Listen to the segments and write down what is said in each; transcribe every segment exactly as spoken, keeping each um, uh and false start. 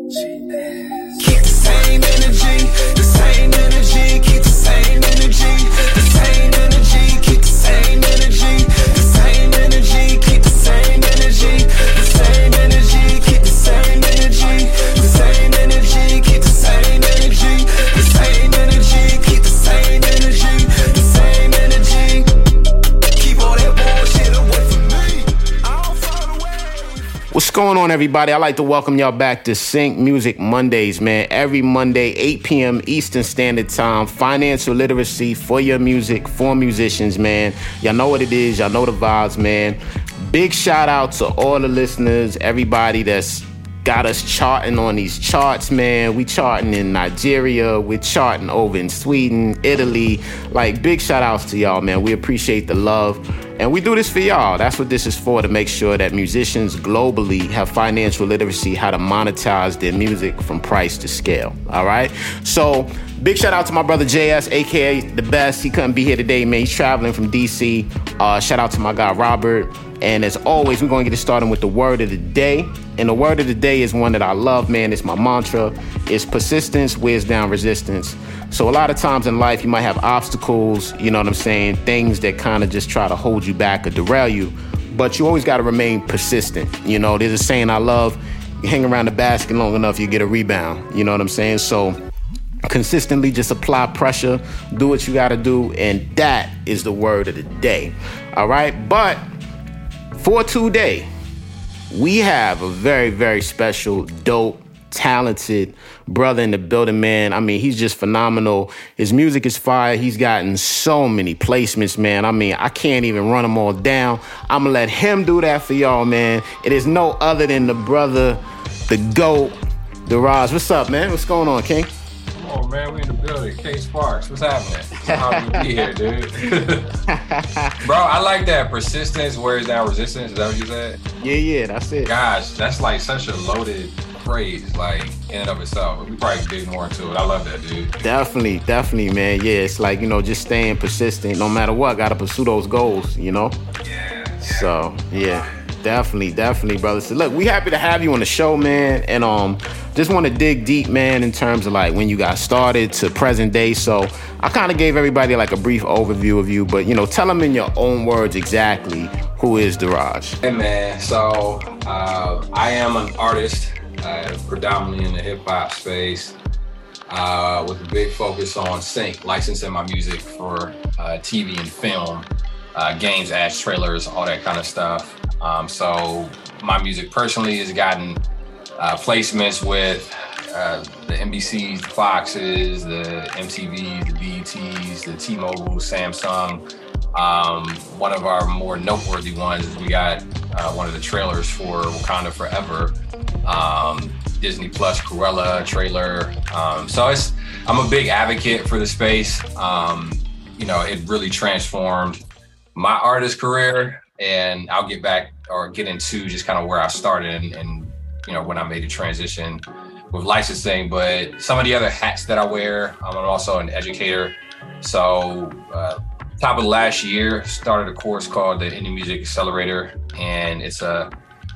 Keep the same energy, the same energy, keep the same energy, the same energy, keep the same energy, the same energy, keep the same energy, the same energy, keep the same energy, the same energy, keep the same energy, the same energy, keep the same energy, the same energy. Keep all that bullshit away from me. I don't follow the way. What's going on, everybody? I'd like to welcome y'all back to Sync Music Mondays, man. Every Monday, eight p.m. Eastern Standard Time. Financial literacy for your music, for musicians, man. Y'all know what it is. Y'all know the vibes, man. Big shout out to all the listeners, everybody that's got us charting on these charts, man. We charting in Nigeria. We're charting over in Sweden, Italy. Like, big shout outs to y'all, man. We appreciate the love. And we do this for y'all. That's what this is for, to make sure that musicians globally have financial literacy, how to monetize their music from price to scale. All right? So, big shout out to my brother J S, a k a. The Best. He couldn't be here today, man. He's traveling from D C. Uh, shout out to my guy Robert. And as always, we're going to get it started with the word of the day. And the word of the day is one that I love, man. It's my mantra. It's persistence wears down resistance. So a lot of times in life, you might have obstacles, you know what I'm saying? Things that kind of just try to hold you back or derail you. But you always got to remain persistent. You know, there's a saying I love: you hang around the basket long enough, you get a rebound. You know what I'm saying? So consistently just apply pressure, do what you got to do. And that is the word of the day. All right. But for today, we have a very, very special, dope, talented brother in the building, man. I mean, he's just phenomenal. His music is fire. He's gotten so many placements, man. I mean, I can't even run them all down. I'm going to let him do that for y'all, man. It is no other than the brother, the GOAT, Daraj. What's up, man? What's going on, King? Come on, man. We in the building. K Sparks. What's happening? How to be here, dude? Bro, I like that. Persistence wears down resistance. Is that what you said? Yeah, yeah, that's it. Gosh, that's like such a loaded phrase, like in and of itself. We probably dig more into it. I love that, dude. Definitely, definitely, man. Yeah, it's like, you know, just staying persistent no matter what. Got to pursue those goals, you know? Yeah. yeah. So, yeah. Definitely, definitely, brother. So look, we happy to have you on the show, man. And um, just want to dig deep, man, in terms of like when you got started to present day. So I kind of gave everybody like a brief overview of you, but you know, tell them in your own words exactly who is Daraj. Hey, man. So uh, I am an artist, uh, predominantly in the hip hop space, uh, with a big focus on sync, licensing my music for uh, T V and film, uh, games, ads, trailers, all that kind of stuff. Um, so my music personally has gotten uh, placements with uh, the N B Cs, the Foxes, the M T Vs, the B E Ts, the T-Mobile, Samsung. Um, one of our more noteworthy ones is we got uh, one of the trailers for Wakanda Forever, um, Disney Plus Cruella trailer. Um, so it's I'm a big advocate for the space. Um, you know, it really transformed my artist career. And I'll get back or get into just kind of where I started and, and, you know, when I made the transition with licensing. But some of the other hats that I wear, um, I'm also an educator. So uh, top of last year, started a course called the Indie Music Accelerator. And it's a,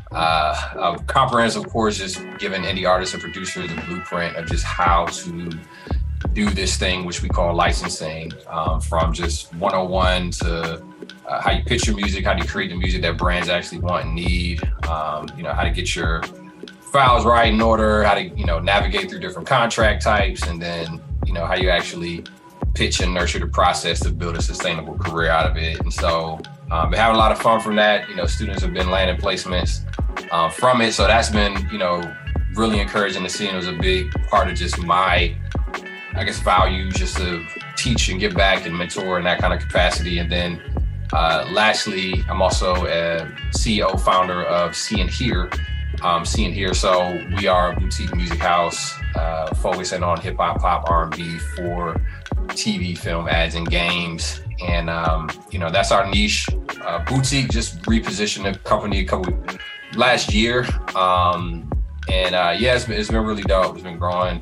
uh, a comprehensive course just giving indie artists and producers a blueprint of just how to do this thing, which we call licensing, um, from just one oh one to uh, how you pitch your music, how do you create the music that brands actually want and need, um, you know, how to get your files right in order, how to, you know, navigate through different contract types, and then, you know, how you actually pitch and nurture the process to build a sustainable career out of it. And so um, been having a lot of fun from that. You know, students have been landing placements uh, from it. So that's been, you know, really encouraging to see. And it was a big part of just my, I guess, values, just to teach and give back and mentor in that kind of capacity. And then uh, lastly, I'm also a C E O founder of See and Hear. Um, See and Hear. So we are a boutique music house uh, focusing on hip hop, pop, R and B for T V, film, ads, and games. And, um, you know, that's our niche. Uh, boutique just repositioned the company a couple last year. Um, and uh, yeah, it's been, it's been really dope. It's been growing.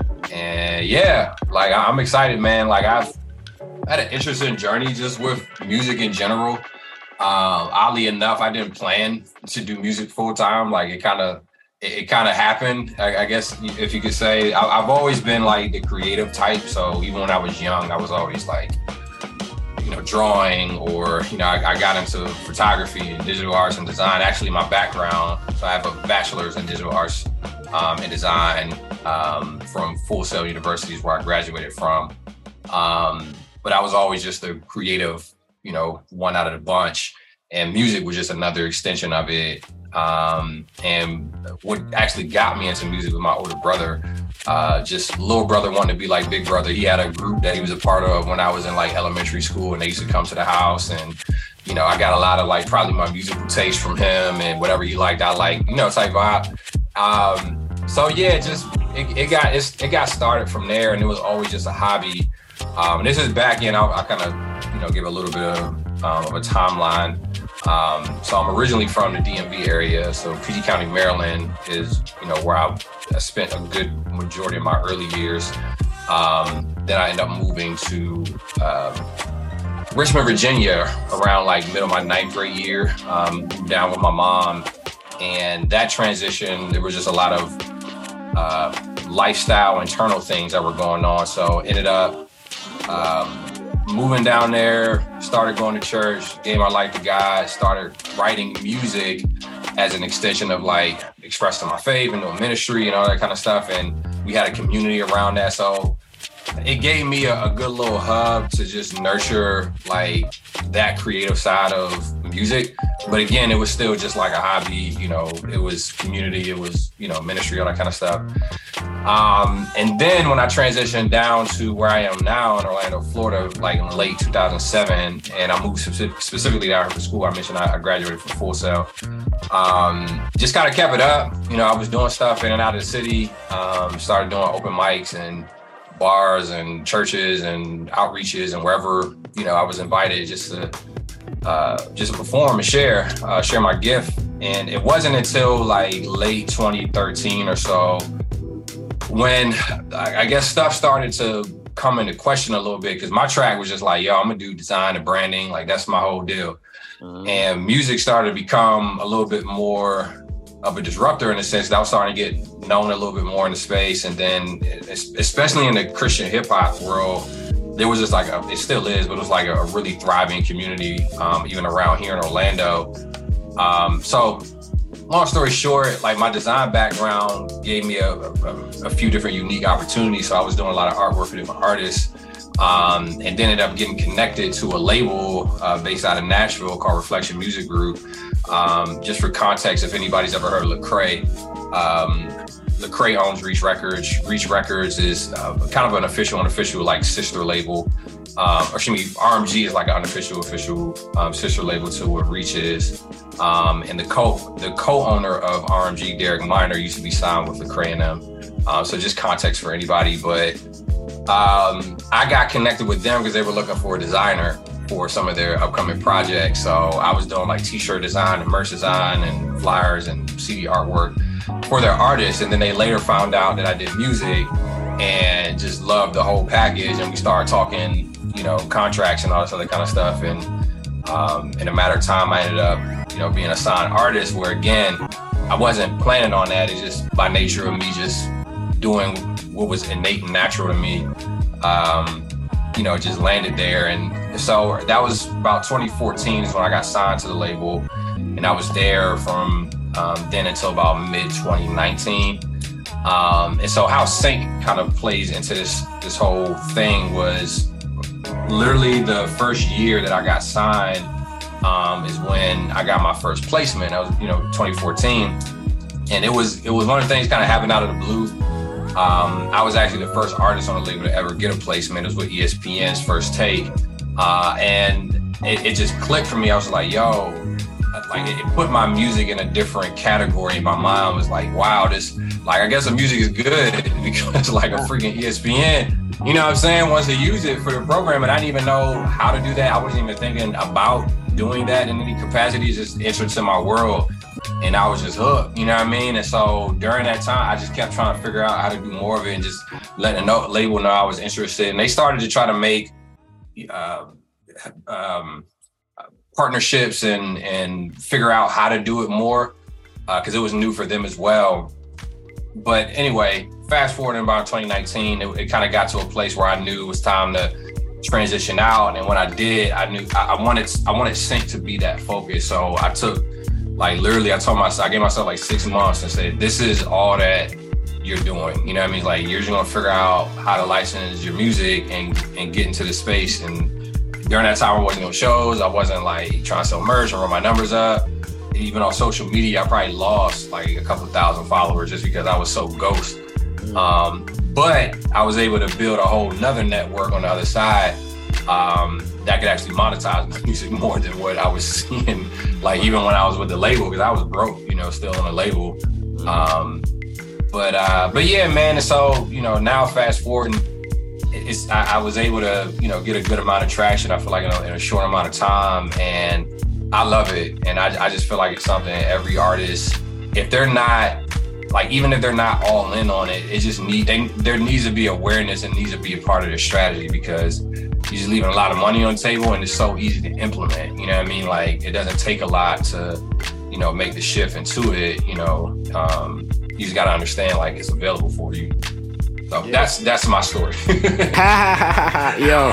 And yeah, like I'm excited, man. Like I've had an interesting journey just with music in general. Um, oddly enough, I didn't plan to do music full time. Like it kind of it, it kind of happened, I, I guess, if you could say. I, I've always been like the creative type. So even when I was young, I was always like, you know, drawing, or, you know, I, I got into photography and digital arts and design. Actually, my background, so I have a bachelor's in digital arts um, and design um, from Full Sail University is where I graduated from. Um, but I was always just a creative, you know, one out of the bunch, and music was just another extension of it. Um, and what actually got me into music was my older brother. Uh, just little brother wanted to be like big brother. He had a group that he was a part of when I was in like elementary school, and they used to come to the house, and, you know, I got a lot of like probably my musical taste from him, and whatever he liked, I like, you know, type vibe. Um, so yeah, just, it, it got, it's, it got started from there, and it was always just a hobby. Um, and this is back in, I, I kind of, you know, give a little bit of, um, of a timeline. Um, so I'm originally from the D M V area. So P G County, Maryland is, you know, where I, I spent a good majority of my early years. Um, then I ended up moving to uh, Richmond, Virginia around like middle of my ninth grade year, um, down with my mom. And that transition, there was just a lot of uh, lifestyle, internal things that were going on. So ended up um, moving down there, started going to church, gave my life to God, started writing music as an extension of like expressing my faith and doing ministry and all that kind of stuff. And we had a community around that. So it gave me a, a good little hub to just nurture like that creative side of music. But again, it was still just like a hobby, you know, it was community, it was, you know, ministry, all that kind of stuff. Um, and then when I transitioned down to where I am now in Orlando, Florida, like in late two thousand seven, and I moved specific, specifically down here for school, I mentioned I, I graduated from Full Sail. Um, just kind of kept it up. You know, I was doing stuff in and out of the city, um, started doing open mics and bars and churches and outreaches and wherever, you know, I was invited just to uh, just perform and share, uh, share my gift. And it wasn't until like late twenty thirteen or so when I guess stuff started to come into question a little bit, because my track was just like, yo, I'm gonna do design and branding, like that's my whole deal. Mm-hmm. And music started to become a little bit more of a disruptor in the sense that I was starting to get known a little bit more in the space. And then especially in the Christian hip hop world, there was just like, a, it still is, but it was like a, a really thriving community, um, even around here in Orlando. Um, so long story short, like my design background gave me a, a, a few different unique opportunities. So I was doing a lot of artwork for different artists, um, and then ended up getting connected to a label uh, based out of Nashville called Reflection Music Group. Um, just for context, if anybody's ever heard of Lecrae, um, Lecrae owns Reach Records. Reach Records is uh, kind of an official, unofficial, like sister label. Um, or excuse me, R M G is like an unofficial, official um, sister label to what Reach is. Um, and the co the co-owner of R M G, Derek Minor, used to be signed with Lecrae and them. Um, so just context for anybody. But um, I got connected with them because they were looking for a designer for some of their upcoming projects. So I was doing like t-shirt design and merch design and flyers and C D artwork for their artists. And then they later found out that I did music and just loved the whole package. And we started talking, you know, contracts and all this other kind of stuff. And um, in a matter of time, I ended up, you know, being a signed artist, where again, I wasn't planning on that. It's just by nature of me just doing what was innate and natural to me. Um, you know, just landed there. And so that was about twenty fourteen is when I got signed to the label. And I was there from um, then until about mid twenty nineteen. Um, and so how Sync kind of plays into this, this whole thing was literally the first year that I got signed um, is when I got my first placement. That was, you know, twenty fourteen. And it was, it was one of the things kind of happened out of the blue. Um, I was actually the first artist on the label to ever get a placement. It was with E S P N's First Take. Uh, and it, it just clicked for me. I was like, yo, like it, it put my music in a different category. My mind was like, wow, this, like, I guess the music is good because like a freaking E S P N, you know what I'm saying, wants to use it for the program. And I didn't even know how to do that. I wasn't even thinking about doing that in any capacity. It's just entered in my world. And I was just hooked, you know what I mean? And so during that time, I just kept trying to figure out how to do more of it and just letting the label know I was interested. And they started to try to make uh, um, partnerships and, and figure out how to do it more. because uh, it was new for them as well. But anyway, fast forward in about twenty nineteen, it, it kind of got to a place where I knew it was time to transition out. And when I did, I knew I, I wanted I wanted Sync to be that focus. So I took, like, literally, I told myself, I gave myself like six months and said, this is all that you're doing. You know what I mean? Like, you're just gonna figure out how to license your music and and get into the space. And during that time, I wasn't doing shows. I wasn't like trying to sell merch or run my numbers up. Even on social media, I probably lost like a couple thousand followers just because I was so ghost. Um, but I was able to build a whole nother network on the other side um, that could actually monetize my music more than what I was seeing, like even when I was with the label, because I was broke, you know, still on the label. Um, but uh, but yeah, man. And so, you know, now fast forwarding, it's I, I was able to, you know, get a good amount of traction. I feel like in a, in a short amount of time, and I love it. And I, I just feel like it's something every artist, if they're not, like, even if they're not all in on it, it just need, they, there needs to be awareness and needs to be a part of their strategy, because you're just leaving a lot of money on the table and it's so easy to implement. You know what I mean? Like, it doesn't take a lot to, you know, make the shift into it. You know, um, you just got to understand, like, it's available for you. So yeah. that's that's my story. Yo,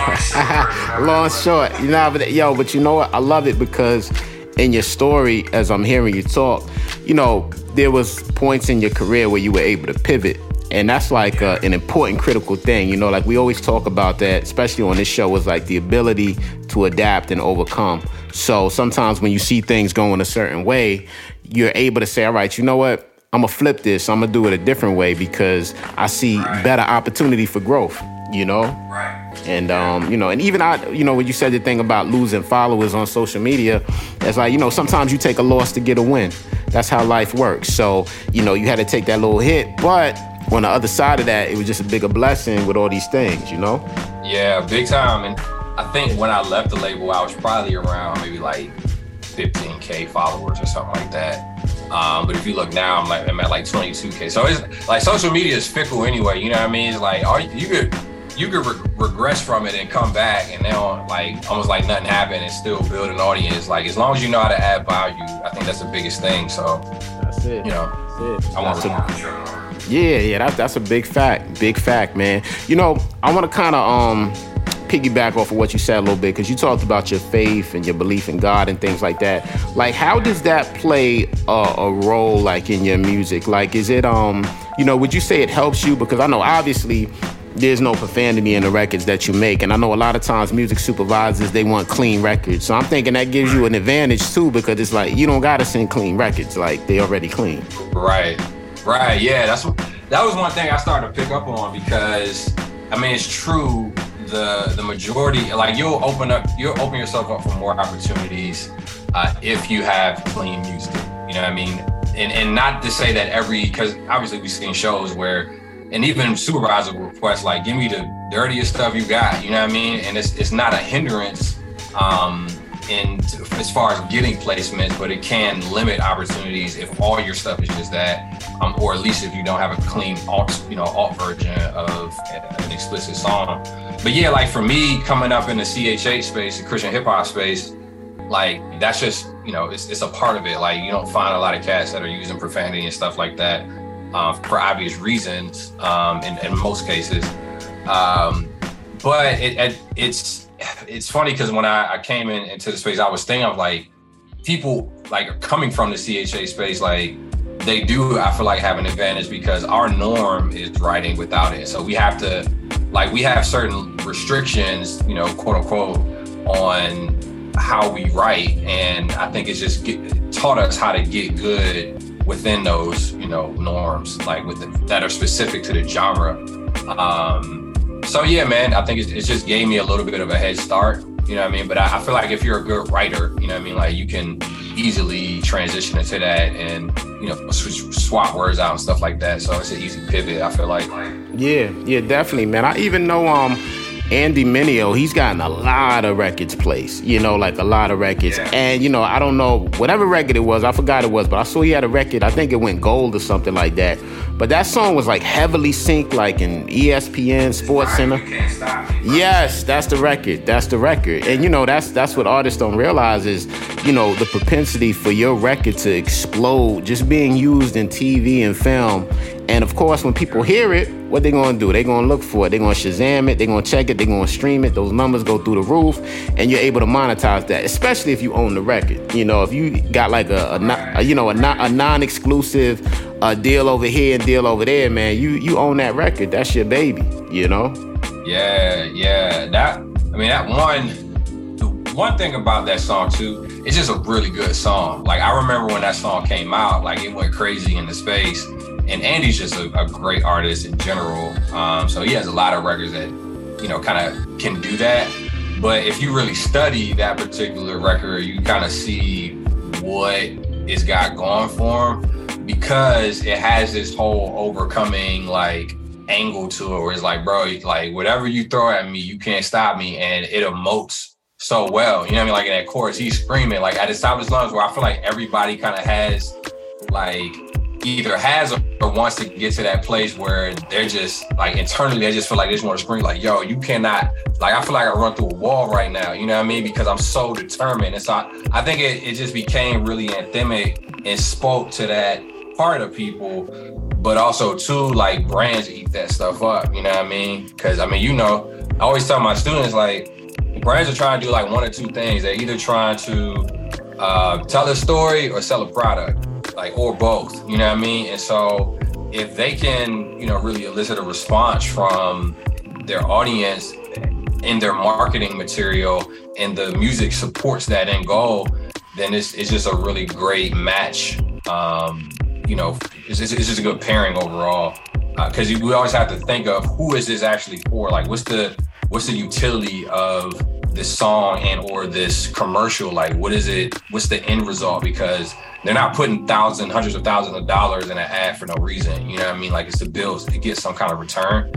long short. You know, but yo, but you know what? I love it because in your story, as I'm hearing you talk, you know, there was points in your career where you were able to pivot. And that's like uh, an important, critical thing. You know, like we always talk about that, especially on this show, is like the ability to adapt and overcome. So sometimes when you see things going a certain way, you're able to say, all right, you know what? I'm going to flip this. I'm going to do it a different way because I see right. better opportunity for growth, you know? Right. And, um, you know, and even I, you know, when you said the thing about losing followers on social media, it's like, you know, sometimes you take a loss to get a win. That's how life works. So, you know, you had to take that little hit. But on the other side of that, it was just a bigger blessing with all these things, you know? Yeah, big time. And I think when I left the label, I was probably around maybe like fifteen K followers or something like that. Um, but if you look now, I'm like I'm at like twenty-two K. So it's like social media is fickle anyway. You know what I mean? It's like are, you could you could re- regress from it and come back, and then like almost like nothing happened and still build an audience. Like as long as you know how to add value, I think that's the biggest thing. So that's it. You know, that's it. I want to. Yeah, yeah, that's that's a big fact. Big fact, man. You know, I want to kind of um. piggyback off of what you said a little bit, because you talked about your faith and your belief in God and things like that. Like, how does that play a, a role, like, in your music? Like, is it, um, you know, would you say it helps you? Because I know, obviously, there's no profanity in the records that you make. And I know a lot of times music supervisors, they want clean records. So I'm thinking that gives you an advantage, too, because it's like, you don't got to send clean records. Like, they already clean. Right. Right. Yeah. That's that was one thing I started to pick up on, because, I mean, it's true. The the majority, like you'll open up, you'll open yourself up for more opportunities uh, if you have clean music. You know what I mean? And and not to say that every, because obviously we've seen shows where, and even supervisor will request like, give me the dirtiest stuff you got. You know what I mean? And it's it's not a hindrance um, in as far as getting placements, but it can limit opportunities if all your stuff is just that, um, or at least if you don't have a clean alt, you know, alt version of an explicit song. But yeah, like for me, coming up in the C H H space, the Christian hip hop space, like that's just, you know, it's it's a part of it. Like you don't find a lot of cats that are using profanity and stuff like that uh, for obvious reasons um, in, in most cases. Um, but it, it it's it's funny because when I, I came in into the space, I was thinking of like people like coming from the C H H space, like they do, I feel like have an advantage because our norm is writing without it. So we have to, like we have certain restrictions, you know, quote unquote, on how we write. And I think it's just get, taught us how to get good within those, you know, norms, like with the, that are specific to the genre. Um, so yeah, man, I think it, it just gave me a little bit of a head start, you know what I mean? But I, I feel like if you're a good writer, you know what I mean? Like you can easily transition into that and, you know, switch, swap words out and stuff like that. So it's an easy pivot, I feel like. Yeah, yeah, definitely, man. I even know, um, Andy Mineo, he's gotten a lot of records placed, you know, like a lot of records. Yeah. And, you know, I don't know, whatever record it was, I forgot it was, but I saw he had a record, I think it went gold or something like that. But that song was like heavily synced, like in E S P N, Sports Center. You Can't Stop Me. Yes, that's the record. That's the record. And, you know, that's that's what artists don't realize is, you know, the propensity for your record to explode just being used in T V and film. And of course, when people hear it, what they gonna do? They gonna look for it. They gonna Shazam it. They gonna check it. They gonna stream it. Those numbers go through the roof, and you're able to monetize that. Especially if you own the record. You know, if you got like a, a, a you know a, a non-exclusive uh, deal over here and deal over there, man, you you own that record. That's your baby. You know. Yeah, yeah. That I mean, that one. The one thing about that song too, it's just a really good song. Like I remember when that song came out, like it went crazy in the space. And Andy's just a, a great artist in general. Um, so he has a lot of records that, you know, kind of can do that. But if you really study that particular record, you kind of see what it's got going for him, because it has this whole overcoming like angle to it where it's like, bro, like whatever you throw at me, you can't stop me. And it emotes so well. You know what I mean? Like in that chorus, he's screaming like at the top of his lungs, where I feel like everybody kind of has like either has or wants to get to that place where they're just like internally they just feel like they just want to scream like, yo, you cannot, like I feel like I run through a wall right now, you know what I mean? Because I'm so determined. And so I, I think it, it just became really anthemic and spoke to that part of people, but also too, like brands eat that stuff up, you know what I mean? Because I mean, you know, I always tell my students like brands are trying to do like one or two things. They're either trying to uh, tell a story or sell a product. Like, or both, you know what I mean? And so if they can, you know, really elicit a response from their audience in their marketing material and the music supports that end goal, then it's, it's just a really great match. Um, you know, it's, it's just a good pairing overall. Because uh, we always have to think of who is this actually for? Like, what's the what's the utility of this song and or this commercial? Like, what is it? What's the end result? Because they're not putting thousands, hundreds of thousands of dollars in an ad for no reason. You know what I mean? Like it's to build, to get some kind of return.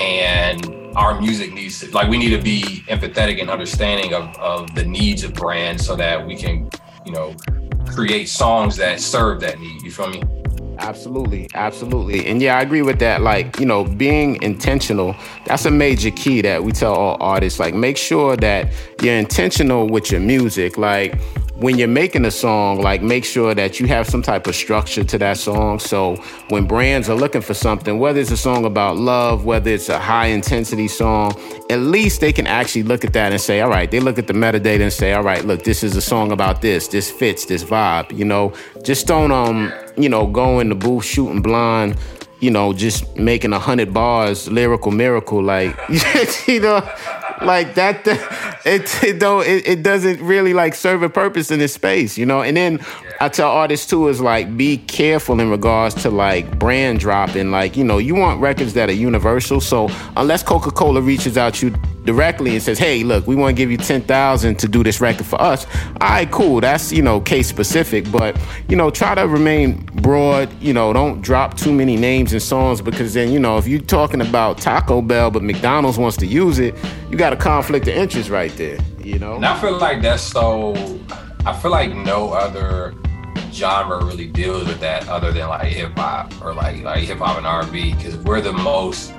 And our music needs to, like we need to be empathetic and understanding of, of the needs of brands so that we can, you know, create songs that serve that need. You feel me? Absolutely, absolutely. And yeah, I agree with that. Like, you know, being intentional, that's a major key that we tell all artists. Like, make sure that you're intentional with your music. Like, when you're making a song, like make sure that you have some type of structure to that song. So when brands are looking for something, whether it's a song about love, whether it's a high intensity song, at least they can actually look at that and say, all right, they look at the metadata and say, all right, look, this is a song about this, this fits, this vibe, you know, just don't, um, you know, go in the booth shooting blind, you know, just making a hundred bars, lyrical miracle, like, you know, like that, it it don't it, it doesn't really like serve a purpose in this space, you know. And then I tell artists too is like be careful in regards to like brand dropping. Like, you know, you want records that are universal. So unless Coca-Cola reaches out you directly and says, hey, look, we want to give you ten thousand to do this record for us. All right, cool. That's, you know, case specific. But, you know, try to remain broad. You know, don't drop too many names and songs, because then, you know, if you're talking about Taco Bell but McDonald's wants to use it, you got a conflict of interest right there, you know? And I feel like that's so, I feel like no other genre really deals with that other than like hip hop or like like hip hop and R and B, because we're the most,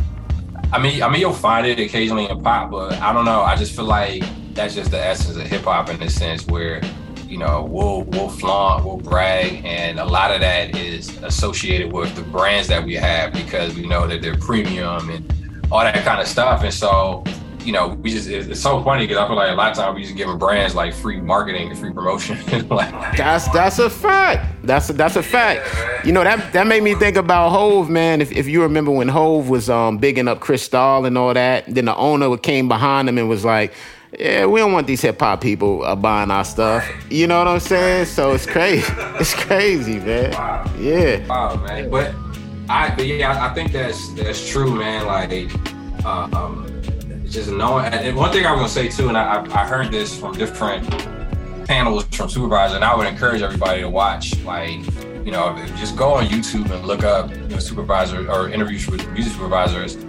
I mean, I mean, you'll find it occasionally in pop, but I don't know. I just feel like that's just the essence of hip hop in a sense where, you know, we'll we'll flaunt, we'll brag, and a lot of that is associated with the brands that we have because we know that they're premium and all that kind of stuff. And so, you know, we just, it's so funny because I feel like a lot of times we just giving brands like free marketing and free promotion. Like, that's that's a fact. That's a, that's a fact. You know, that that made me think about Hove, man. If if you remember when Hove was um bigging up Chris Stahl and all that, then the owner came behind him and was like, yeah, we don't want these hip hop people uh, buying our stuff. You know what I'm saying? So it's crazy. It's crazy, man. Wow. Yeah. Wow, man. But I, but yeah, I think that's that's true, man. Like, uh, um, just knowing. And one thing I was gonna say too, and I I heard this from different panels from supervisors, and I would encourage everybody to watch. Like, you know, just go on YouTube and look up, you know, supervisor or interviews with music supervisors.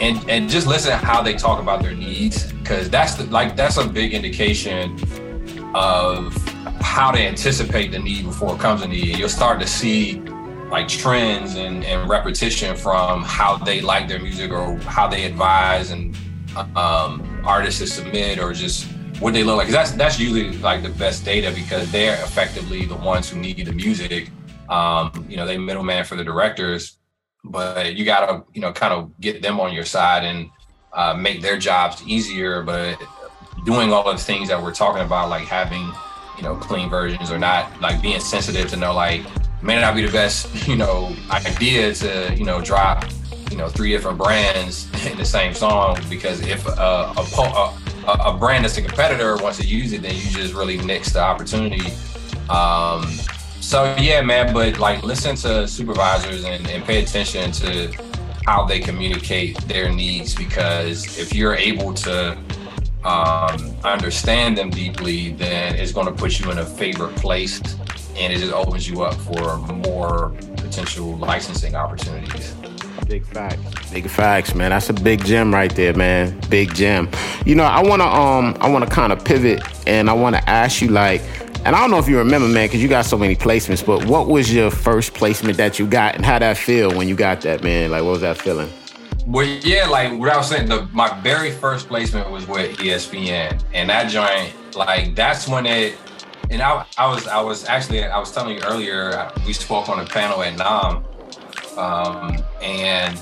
and and just listen to how they talk about their needs, because that's the, like that's a big indication of how they anticipate the need before it comes a need. You'll start to see like trends and, and repetition from how they like their music or how they advise and um, artists to submit or just what they look like. That's that's usually like the best data, because they're effectively the ones who need the music. Um, you know, they middleman for the directors, but you gotta, you know, kind of get them on your side and uh, make their jobs easier. But doing all of the things that we're talking about, like having, you know, clean versions or not, like being sensitive to know, like, may not be the best, you know, idea to, you know, drop, you know, three different brands in the same song, because if uh, a, a a brand that's a competitor wants to use it, then you just really nix the opportunity. Um, so yeah, man, but like listen to supervisors and, and pay attention to how they communicate their needs, because if you're able to um, understand them deeply, then it's going to put you in a favorite place, and it just opens you up for more potential licensing opportunities. Big facts. Big facts, man. That's a big gem right there, man. Big gem. You know, I wanna um I wanna kind of pivot, and I wanna ask you, like, and I don't know if you remember, man, because you got so many placements, but what was your first placement that you got, and how'd that feel when you got that, man? Like, what was that feeling? Well, yeah, like what I was saying, the my very first placement was with E S P N, and that joint, like, that's when it. And I, I was, I was actually, I was telling you earlier, we spoke on a panel at NAMM. Um, and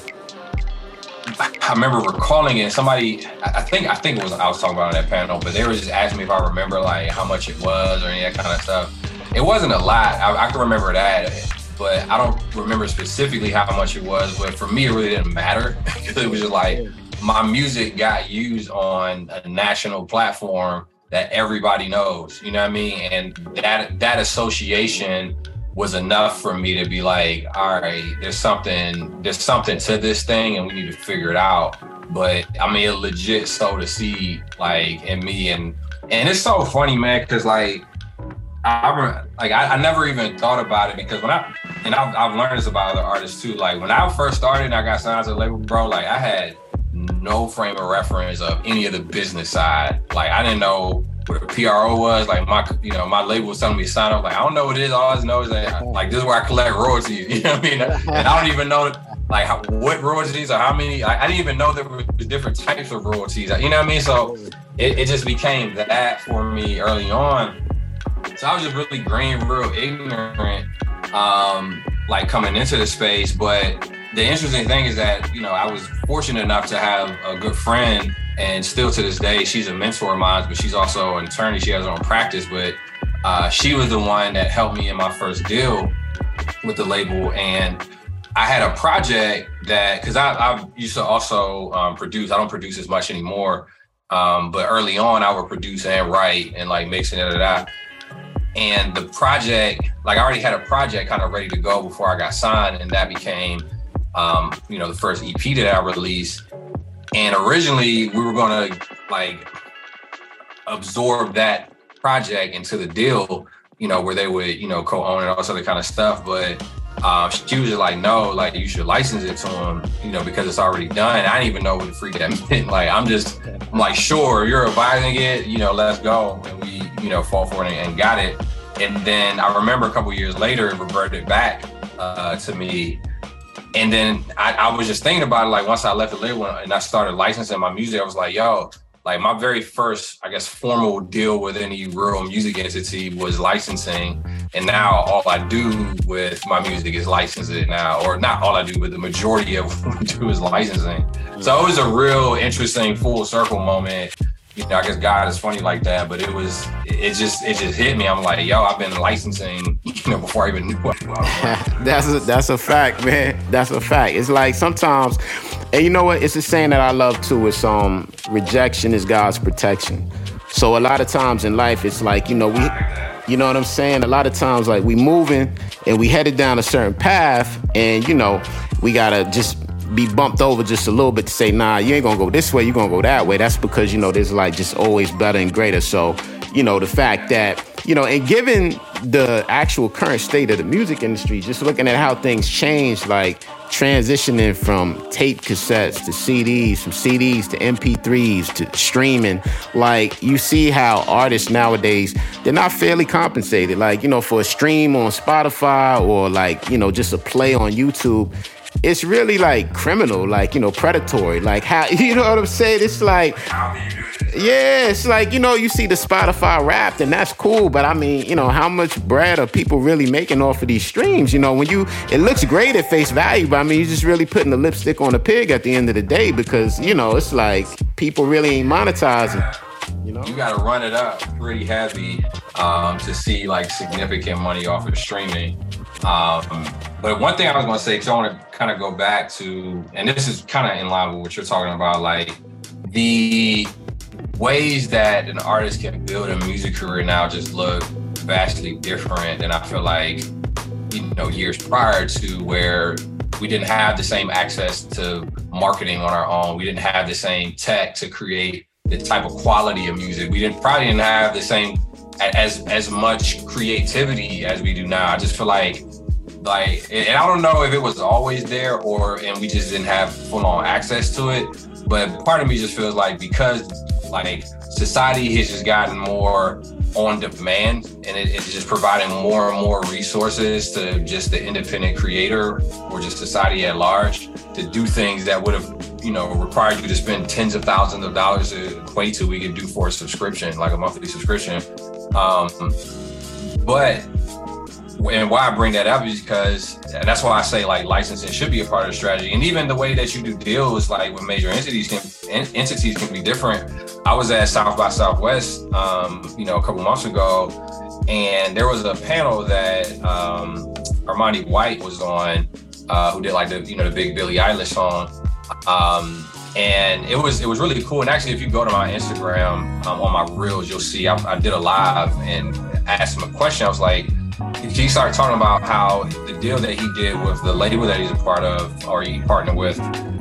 I remember recalling it. Somebody, I think, I think it was I was talking about on that panel, but they were just asking me if I remember like how much it was or any of that kind of stuff. It wasn't a lot. I, I can remember that, but I don't remember specifically how much it was. But for me, it really didn't matter, because it was just like my music got used on a national platform that everybody knows. You know what I mean? And that that association was enough for me to be like, all right, there's something, there's something to this thing, and we need to figure it out. But I mean, it legit sowed a seed, like, in me, and and it's so funny, man, because like, I like I, I never even thought about it, because when I and I've, I've learned this about other artists too. Like when I first started and I got signed to the label, bro, like I had no frame of reference of any of the business side. Like I didn't know what a P R O was. Like my, you know, my label was telling me to sign up. Like I don't know what it is. All I just know is that like this is where I collect royalties. You know what I mean? And I don't even know like how, what royalties or how many. I, I didn't even know there were different types of royalties. You know what I mean? So it, it just became that for me early on. So I was just really green, real ignorant, um, like coming into the space. But the interesting thing is that, you know, I was fortunate enough to have a good friend, and still to this day, she's a mentor of mine, but she's also an attorney. She has her own practice, but uh, she was the one that helped me in my first deal with the label. And I had a project that, because I, I used to also um, produce, I don't produce as much anymore, um, but early on I would produce and write and like mix and da da da. And the project, like I already had a project kind of ready to go before I got signed, and that became, um, you know, the first E P that I released. And originally we were gonna like absorb that project into the deal, you know, where they would, you know, co-own and all this other kind of stuff. But uh, she was just like, no, like you should license it to them, you know, because it's already done. I didn't even know what the freak that meant. Like, I'm just, I'm like, sure, you're advising it, you know, let's go. And we, you know, fought for it and got it. And then I remember a couple years later, it reverted back uh, to me. And then I, I was just thinking about it, like once I left the label and I started licensing my music, I was like, yo, like my very first, I guess, formal deal with any real music entity was licensing. And now all I do with my music is license it now, or not all I do, but the majority of what we do is licensing. So it was a real interesting full circle moment. You know, I guess God is funny like that, but it was, it just, it just hit me. I'm like, yo, I've been licensing, you know, before I even knew what I was. That's a, that's a fact, man. That's a fact. It's like sometimes, and you know what? It's a saying that I love too. It's um, rejection is God's protection. So a lot of times in life, it's like, you know, we, you know what I'm saying? A lot of times, like we moving and we headed down a certain path, and you know, we gotta just be bumped over just a little bit to say, nah, you ain't gonna go this way, you're gonna go that way. That's because, you know, there's like just always better and greater. So, you know, the fact that, you know, and given the actual current state of the music industry, just looking at how things change, like transitioning from tape cassettes to C Ds, from C Ds to M P threes to streaming. Like, you see how artists nowadays, they're not fairly compensated. Like, you know, for a stream on Spotify or like, you know, just a play on YouTube, it's really like criminal, like, you know, predatory. Like, how, you know what I'm saying? It's like, yeah, it's like, you know, you see the Spotify Wrapped, and that's cool, but I mean, you know, how much bread are people really making off of these streams? You know, when you, it looks great at face value, but I mean, you're just really putting the lipstick on the pig at the end of the day, because, you know, it's like people really ain't monetizing. You know, you got to run it up pretty heavy um, to see like significant money off of streaming. Um, but one thing I was going to say, because I want to kind of go back to, and this is kind of in line with what you're talking about, like the ways that an artist can build a music career now just look vastly different than I feel like, you know, years prior to, where we didn't have the same access to marketing on our own. We didn't have the same tech to create the type of quality of music. We didn't probably didn't have the same as as much creativity as we do now. I just feel like like and I don't know if it was always there or and we just didn't have full on access to it. But part of me just feels like because like society has just gotten more on demand, and it, it's just providing more and more resources to just the independent creator or just society at large to do things that would have, you know, required you to spend tens of thousands of dollars to equate to we could do for a subscription, like a monthly subscription. Um, but and why I bring that up is because, and that's why I say like licensing should be a part of the strategy. And even the way that you do deals like with major entities can entities can be different. I was at South by Southwest, um, you know, a couple months ago, and there was a panel that um, Armani White was on, uh, who did like the, you know, the big Billie Eilish song. Um, and it was it was really cool. And actually, if you go to my Instagram, um, on my reels, you'll see I, I did a live and asked him a question. I was like, he started talking about how the deal that he did with the label that he's a part of, or he partnered with,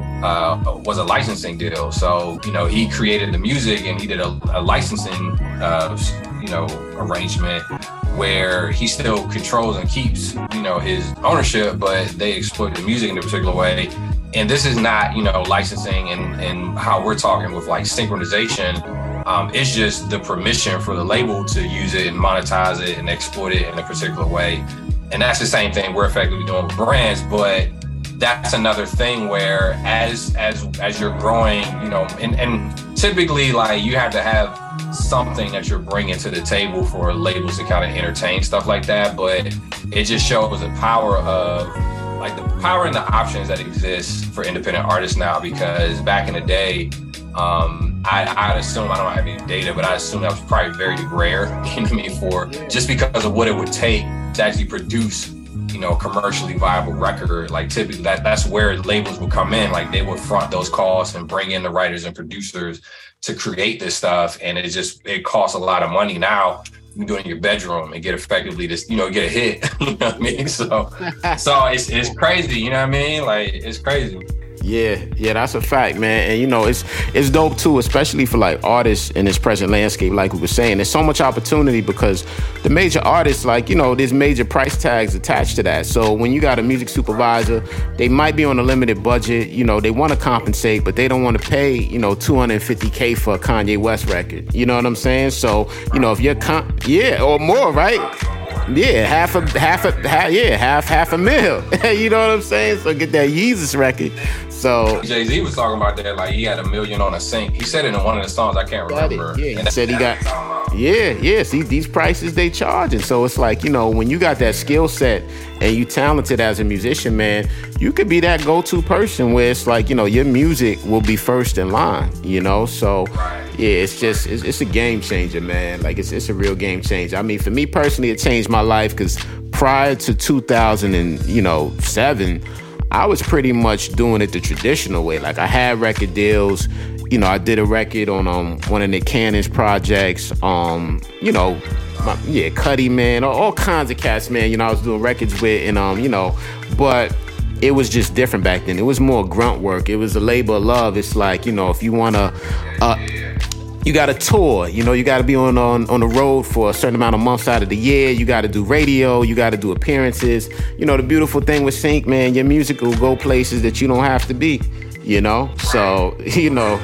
uh, was a licensing deal. So, you know, he created the music and he did a, a licensing, uh, you know, arrangement where he still controls and keeps, you know, his ownership, but they exploit the music in a particular way. And this is not, you know, licensing and, and how we're talking with like synchronization. Um, it's just the permission for the label to use it and monetize it and exploit it in a particular way. And that's the same thing we're effectively doing with brands, but that's another thing where as as as you're growing, you know, and, and typically like you have to have something that you're bringing to the table for labels to kind of entertain stuff like that. But it just shows the power of like the power and the options that exist for independent artists now, because back in the day, Um, I, I'd assume, I don't have any data, but I assume that was probably very rare, you know what I mean, for just because of what it would take to actually produce, you know, commercially viable record. Like typically that that's where labels would come in. Like they would front those costs and bring in the writers and producers to create this stuff. And it just, it costs a lot of money. Now you can do it in your bedroom and get effectively this, you know, get a hit, you know what I mean? So, so it's, it's crazy, you know what I mean? Like it's crazy. Yeah, yeah, that's a fact, man. And you know, it's it's dope too, especially for like artists in this present landscape, like we were saying. There's so much opportunity because the major artists, like, you know, there's major price tags attached to that. So when you got a music supervisor, they might be on a limited budget, you know, they want to compensate, but they don't want to pay, you know, two hundred fifty K for a Kanye West record. You know what I'm saying? So, you know, if you're, con- yeah, or more, right? Yeah, half a half a half, yeah, half half a mil. You know what I'm saying? So get that Yeezus record. So Jay-Z was talking about that, like he had a million on a sync. He said it in one of the songs, I can't remember. Yeah, he said he got. Yeah, yeah. See, these prices they charging. So it's like, you know, when you got that skill set and you talented as a musician, man, you could be that go-to person where it's like, you know, your music will be first in line. You know, so. Yeah, it's just, it's, it's a game changer, man. Like, it's it's a real game changer. I mean, for me personally, it changed my life because prior to two thousand seven, I was pretty much doing it the traditional way. Like, I had record deals. You know, I did a record on um one of Nick Cannon's projects. Um, you know, my, yeah, Cuddy, man, all, all kinds of cats, man. You know, I was doing records with, and um, you know, but it was just different back then. It was more grunt work. It was a labor of love. It's like, you know, if you want to, uh, you got to tour. You know, you got to be on, on on the road for a certain amount of months out of the year. You got to do radio. You got to do appearances. You know, the beautiful thing with Sync, man, your music will go places that you don't have to be. You know, so you know,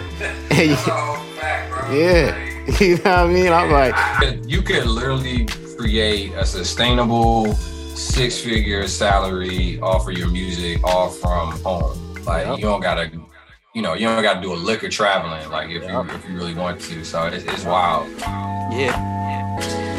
yeah, you know what I mean. I'm like, you could literally create a sustainable six-figure salary off of your music, all from home. Like yep. you don't gotta. You know, you don't got to do a lick of traveling, like if you if you really want to. So it's, it's wild. Yeah.